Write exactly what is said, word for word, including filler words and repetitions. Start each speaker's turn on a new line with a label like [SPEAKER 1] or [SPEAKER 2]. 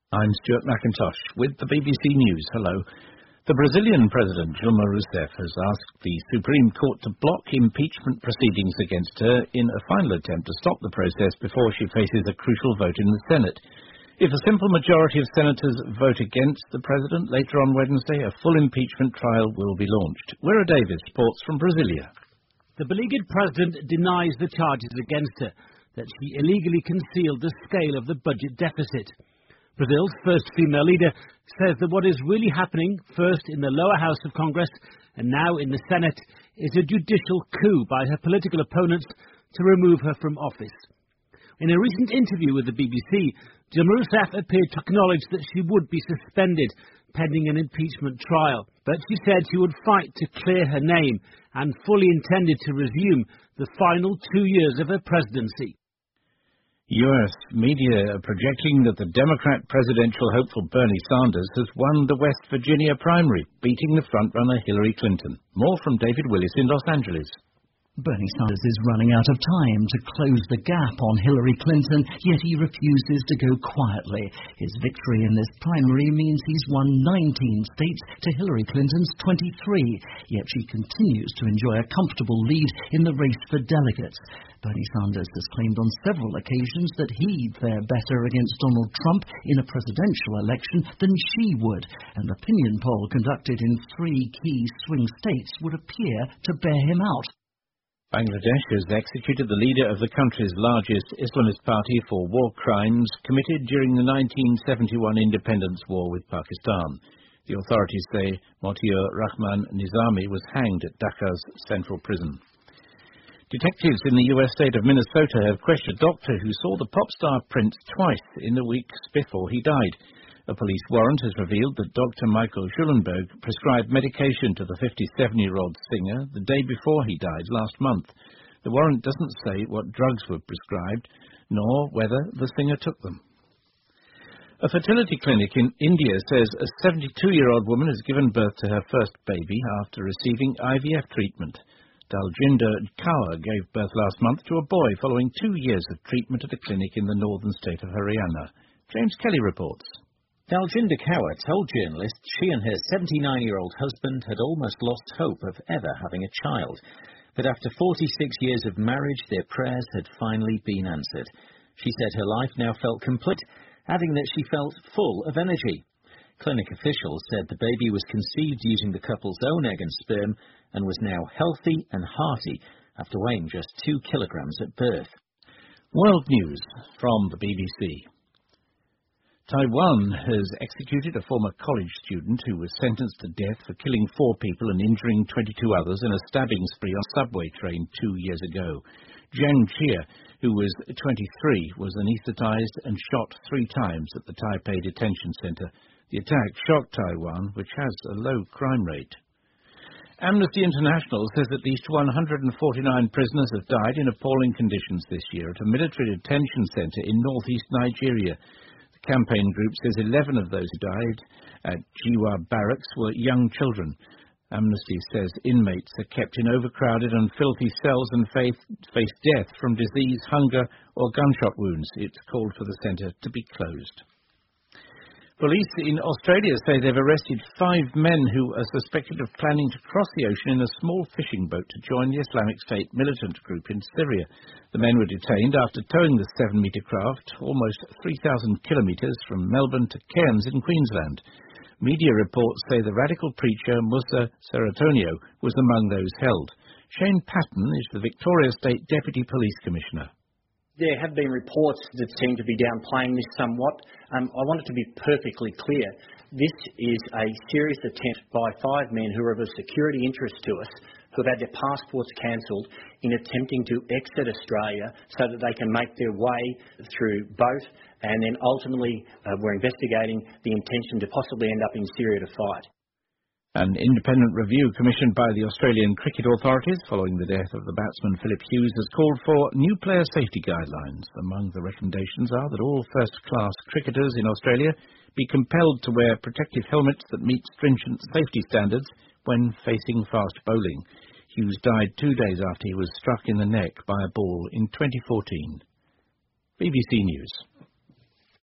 [SPEAKER 1] I'm Stuart McIntosh with the B B C News. Hello. The Brazilian President, Dilma Rousseff, has asked the Supreme Court to block impeachment proceedings against her in a final attempt to stop the process before she faces a crucial vote in the Senate. If a simple majority of senators vote against the president later on Wednesday, a full impeachment trial will be launched. Wera Davis reports from Brasilia.
[SPEAKER 2] The beleaguered president denies the charges against her, that she illegally concealed the scale of the budget deficit. Brazil's first female leader says that what is really happening, first in the lower house of Congress and now in the Senate, is a judicial coup by her political opponents to remove her from office. In a recent interview with the B B C, Dilma Rousseff appeared to acknowledge that she would be suspended pending an impeachment trial, but she said she would fight to clear her name and fully intended to resume the final two years of her presidency.
[SPEAKER 1] U S media are projecting that the Democrat presidential hopeful Bernie Sanders has won the West Virginia primary, beating the frontrunner Hillary Clinton. More from David Willis in Los Angeles.
[SPEAKER 3] Bernie Sanders is running out of time to close the gap on Hillary Clinton, yet he refuses to go quietly. His victory in this primary means he's won nineteen states to Hillary Clinton's twenty-three, yet she continues to enjoy a comfortable lead in the race for delegates. Bernie Sanders has claimed on several occasions that he'd fare better against Donald Trump in a presidential election than she would. An opinion poll conducted in three key swing states would appear to bear him out.
[SPEAKER 1] Bangladesh has executed the leader of the country's largest Islamist party for war crimes committed during the nineteen seventy-one independence war with Pakistan. The authorities say Motiur Rahman Nizami was hanged at Dhaka's central prison. Detectives in the U S state of Minnesota have questioned a doctor who saw the pop star Prince twice in the weeks before he died. A police warrant has revealed that Doctor Michael Schulenberg prescribed medication to the fifty-seven-year-old singer the day before he died last month. The warrant doesn't say what drugs were prescribed, nor whether the singer took them. A fertility clinic in India says a seventy-two-year-old woman has given birth to her first baby after receiving I V F treatment. Daljinder Kaur gave birth last month to a boy following two years of treatment at a clinic in the northern state of Haryana. James Kelly reports.
[SPEAKER 4] Daljinder Kaur told journalists she and her seventy-nine-year-old husband had almost lost hope of ever having a child. But after forty-six years of marriage, their prayers had finally been answered. She said her life now felt complete, adding that she felt full of energy. Clinic officials said the baby was conceived using the couple's own egg and sperm and was now healthy and hearty after weighing just two kilograms at birth.
[SPEAKER 1] World News from the B B C. Taiwan has executed a former college student who was sentenced to death for killing four people and injuring twenty-two others in a stabbing spree on a subway train two years ago. Zheng Jie, who was twenty-three, was anaesthetized and shot three times at the Taipei detention center. The attack shocked Taiwan, which has a low crime rate. Amnesty International says at least one hundred forty-nine prisoners have died in appalling conditions this year at a military detention center in northeast Nigeria. The campaign group says eleven of those who died at Jiwa barracks were young children. Amnesty says inmates are kept in overcrowded and filthy cells and face, face death from disease, hunger or gunshot wounds. It's called for the centre to be closed. Police in Australia say they've arrested five men who are suspected of planning to cross the ocean in a small fishing boat to join the Islamic State militant group in Syria. The men were detained after towing the seven-metre craft almost three thousand kilometres from Melbourne to Cairns in Queensland. Media reports say the radical preacher Musa Seratonio was among those held. Shane Patton is the Victoria State Deputy Police Commissioner.
[SPEAKER 5] There have been reports that seem to be downplaying this somewhat. Um, I want it to be perfectly clear. This is a serious attempt by five men who are of a security interest to us, who have had their passports cancelled in attempting to exit Australia so that they can make their way through boat, and then ultimately uh, we're investigating the intention to possibly end up in Syria to fight.
[SPEAKER 1] An independent review commissioned by the Australian Cricket Authorities following the death of the batsman Philip Hughes has called for new player safety guidelines. Among the recommendations are that all first-class cricketers in Australia be compelled to wear protective helmets that meet stringent safety standards when facing fast bowling. Hughes died two days after he was struck in the neck by a ball in twenty fourteen. B B C News.